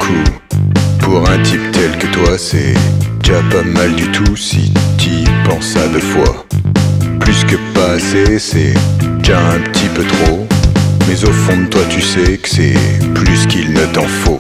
beaucoup. Pour un type tel que toi, c'est déjà pas mal du tout si t'y penses à deux fois. Plus que pas assez, c'est déjà un petit peu trop. Mais au fond de toi, tu sais que c'est plus qu'il ne t'en faut.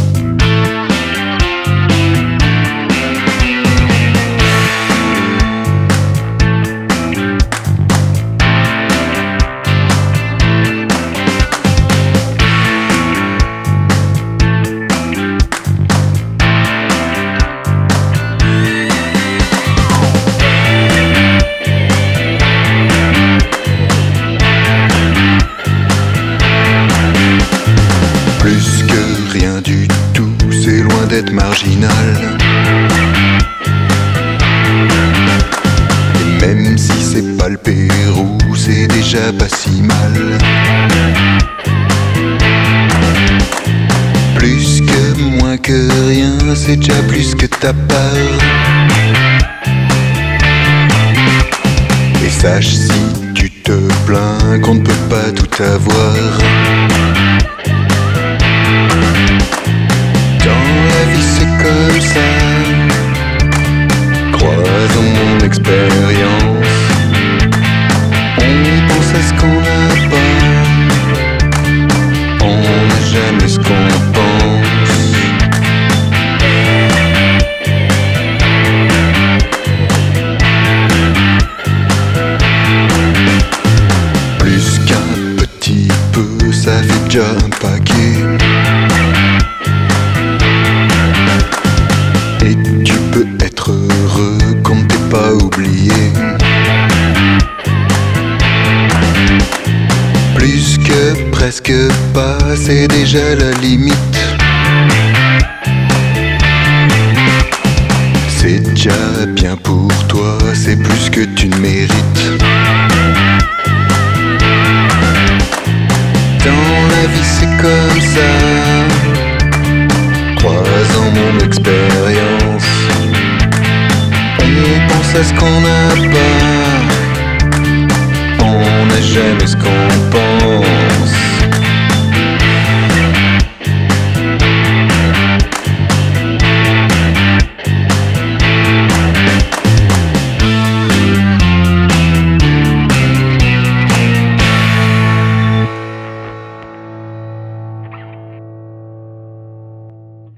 Plus que rien du tout, c'est loin d'être marginal. Et même si c'est pas le Pérou, c'est déjà pas si mal. Plus que moins que rien, c'est déjà plus que ta part. Et sache si tu te plains qu'on ne peut pas tout avoir. Dans la vie c'est comme ça. Croisons mon expérience. On pense à ce qu'on n'a pas. On n'a jamais ce qu'on pense. Plus qu'un petit peu, ça fait déjà un paquet. Et tu peux être heureux qu'on ne t'ait pas oublié. Plus que presque pas, c'est déjà la limite. C'est déjà bien pour toi, c'est plus que tu ne mérites. Dans la vie c'est comme ça. Croisant mon expérience, on pense à ce qu'on n'a pas. On n'a jamais ce qu'on pense.